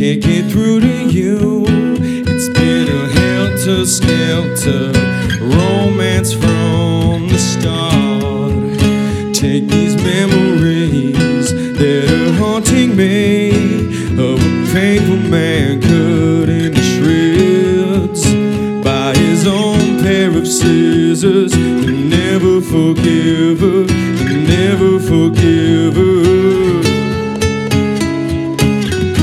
can't get through to you. It's been a helter-skelter romance from the start. Take these memories that are haunting me of a painful man cut into shreds by his own pair of scissors. You'll never forgive her, you'll never forgive